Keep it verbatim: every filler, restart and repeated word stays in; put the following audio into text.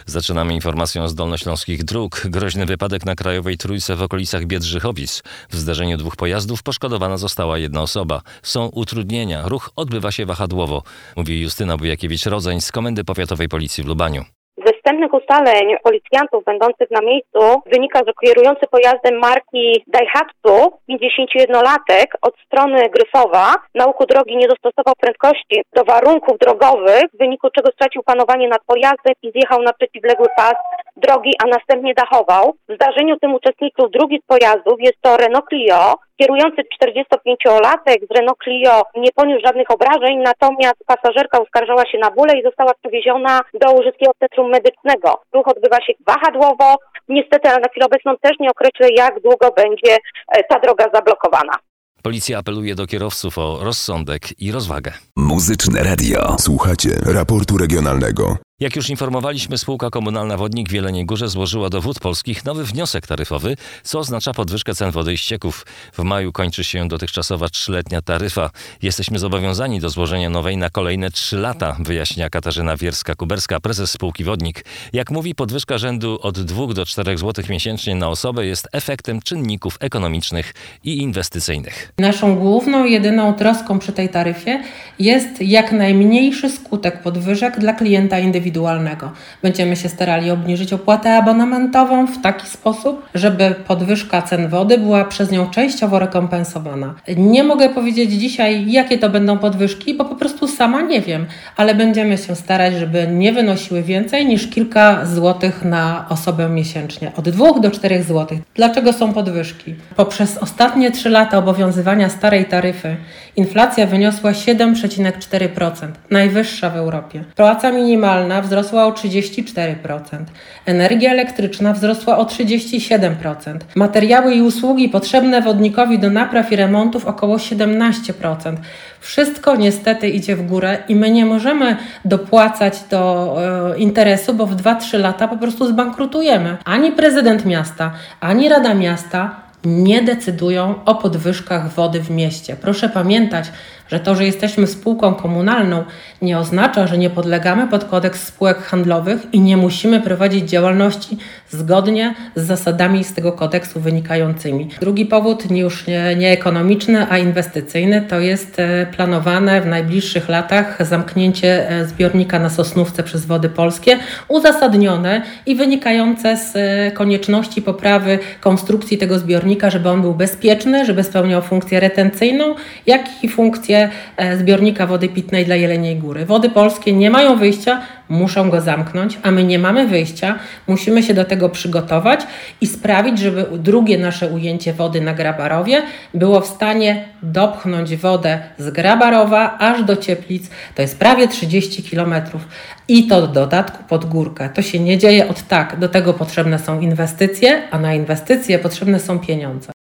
Zaczynamy informacją z dolnośląskich dróg. Groźny wypadek na Krajowej Trójce w okolicach Biedrzychowic. W zdarzeniu dwóch pojazdów poszkodowana została jedna osoba. Są utrudnienia. Ruch odbywa się wahadłowo, mówi Justyna Bujakiewicz-Rodzań z Komendy Powiatowej Policji w Lubaniu. Ze wstępnych ustaleń policjantów będących na miejscu wynika, że kierujący pojazdem marki Daihatsu, pięćdziesięciojednolatek od strony Gryfowa, na łuku drogi nie dostosował prędkości do warunków drogowych, w wyniku czego stracił panowanie nad pojazdem i zjechał na przeciwległy pas drogi, a następnie dachował. W zdarzeniu tym uczestniczył drugi z pojazdów, jest to Renault Clio. Kierujący czterdziestopięciolatek z Renault Clio nie poniósł żadnych obrażeń, natomiast pasażerka uskarżała się na bóle i została przewieziona do Łużyckiego Centrum Medycznego. Ruch odbywa się wahadłowo. Niestety, ale na chwilę obecną też nie określę, jak długo będzie ta droga zablokowana. Policja apeluje do kierowców o rozsądek i rozwagę. Muzyczne Radio. Słuchacie raportu regionalnego. Jak już informowaliśmy, spółka komunalna Wodnik w Jeleniej Górze złożyła do Wód Polskich nowy wniosek taryfowy, co oznacza podwyżkę cen wody i ścieków. W maju kończy się dotychczasowa trzyletnia taryfa. Jesteśmy zobowiązani do złożenia nowej na kolejne trzy lata, wyjaśnia Katarzyna Wierska-Kuberska, prezes spółki Wodnik. Jak mówi, podwyżka rzędu od dwóch do czterech złotych miesięcznie na osobę jest efektem czynników ekonomicznych i inwestycyjnych. Naszą główną, jedyną troską przy tej taryfie jest jak najmniejszy skutek podwyżek dla klienta indywidualnego. Będziemy się starali obniżyć opłatę abonamentową w taki sposób, żeby podwyżka cen wody była przez nią częściowo rekompensowana. Nie mogę powiedzieć dzisiaj, jakie to będą podwyżki, bo po prostu sama nie wiem, ale będziemy się starać, żeby nie wynosiły więcej niż kilka złotych na osobę miesięcznie. Od dwóch do czterech złotych. Dlaczego są podwyżki? Poprzez ostatnie trzy lata obowiązywania starej taryfy inflacja wyniosła siedem przecinek cztery procent, najwyższa w Europie. Płaca minimalna wzrosła o trzydzieści cztery procent. Energia elektryczna wzrosła o trzydzieści siedem procent. Materiały i usługi potrzebne wodnikowi do napraw i remontów około siedemnaście procent. Wszystko niestety idzie w górę i my nie możemy dopłacać do e, interesu, bo w dwa trzy lata po prostu zbankrutujemy. Ani prezydent miasta, ani Rada Miasta nie decydują o podwyżkach wody w mieście. Proszę pamiętać, że to, że jesteśmy spółką komunalną, nie oznacza, że nie podlegamy pod kodeks spółek handlowych i nie musimy prowadzić działalności zgodnie z zasadami z tego kodeksu wynikającymi. Drugi powód, już nie, nie ekonomiczny, a inwestycyjny, to jest planowane w najbliższych latach zamknięcie zbiornika na Sosnówce przez Wody Polskie, uzasadnione i wynikające z konieczności poprawy konstrukcji tego zbiornika, żeby on był bezpieczny, żeby spełniał funkcję retencyjną, jak i funkcję zbiornika wody pitnej dla Jeleniej Góry. Wody Polskie nie mają wyjścia, muszą go zamknąć, a my nie mamy wyjścia, musimy się do tego przygotować i sprawić, żeby drugie nasze ujęcie wody na Grabarowie było w stanie dopchnąć wodę z Grabarowa aż do Cieplic. To jest prawie trzydzieści kilometrów i to w dodatku pod górkę. To się nie dzieje od tak. Do tego potrzebne są inwestycje, a na inwestycje potrzebne są pieniądze.